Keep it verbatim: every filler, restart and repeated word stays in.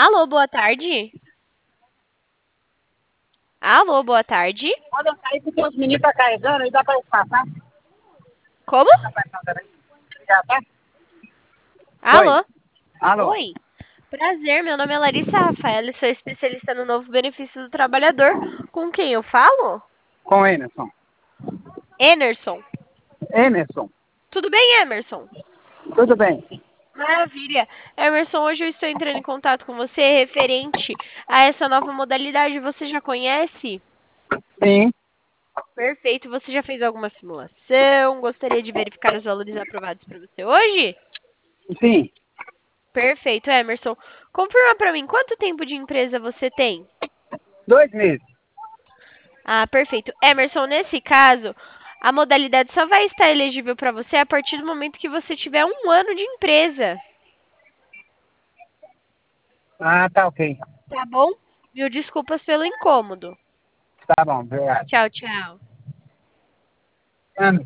Alô, boa tarde. Alô, boa tarde. Pode eu sair porque os meninos estão carregando e dá para passar. Como? Dá para passar, peraí. Já tá? Oi. Alô? Alô. Oi. Prazer, meu nome é Larissa Rafaela e sou especialista no novo benefício do trabalhador. Com quem eu falo? Com Emerson. Emerson. Emerson. Tudo bem, Emerson? Tudo bem? Maravilha. Emerson, hoje eu estou entrando em contato com você referente a essa nova modalidade. Você já conhece? Sim. Perfeito. Você já fez alguma simulação? Gostaria de verificar os valores aprovados para você hoje? Sim. Perfeito, Emerson. Confirma para mim, quanto tempo de empresa você tem? Dois meses. Ah, perfeito. Emerson, nesse caso, a modalidade só vai estar elegível para você a partir do momento que você tiver um ano de empresa. Ah, tá ok. Tá bom? Mil desculpas pelo incômodo. Tá bom, obrigado. Tchau, tchau. Ana.